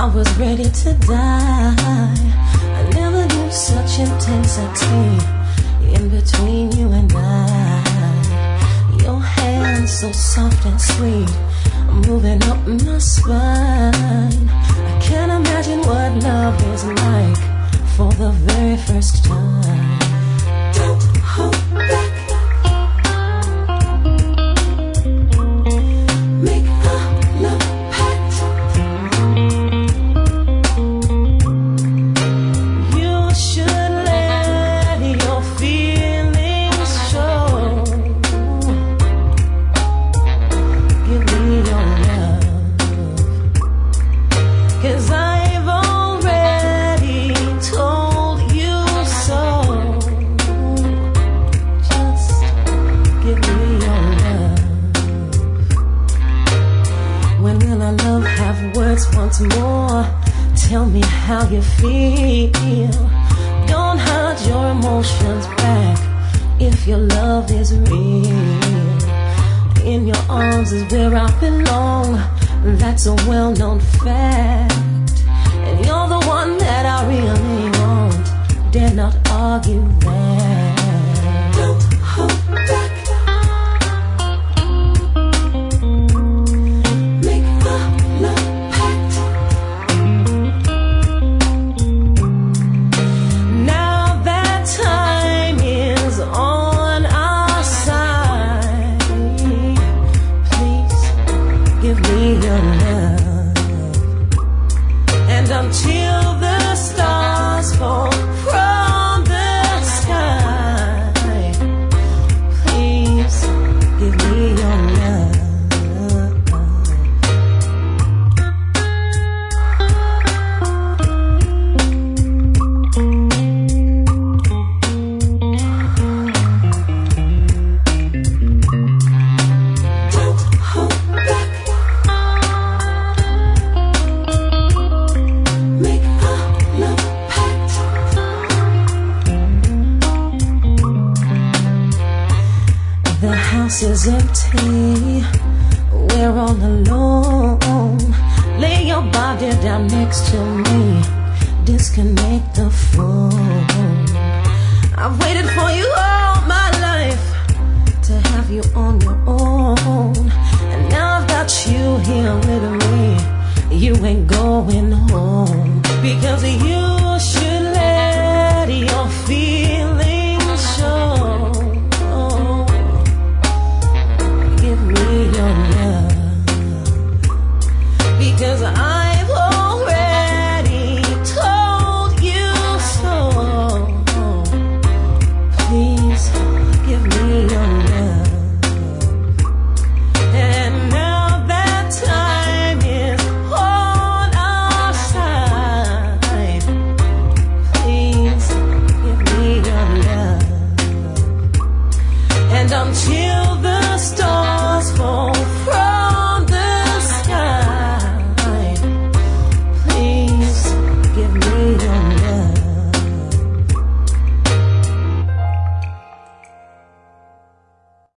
was ready to die. I never knew such intensity in between you and I. Your hands so soft and sweet, moving up my spine. I can't imagine what love is like for the very first time. Don't hold back. Make a love pact. You should let your feelings show. Give me your love, 'cause I've already told you so. Just give me your love. When will our love have words once more? Tell me how you feel. Don't hide your emotions back if your love is real. In your arms is where I belong. That's a well-known fact. And you're the one that I really want. Dare not argue that. Don't hold back. Make a love pact. Now that time is on our side, please give me your love. And until the stars fall from the sky, please give me your love. Don't hold back. Make a love pact. The house is empty, we're all alone. Lay your body down next to me, disconnect the phone. I've waited for you all my life to have you on your own. And now I've got you here with me. You ain't going home because of you.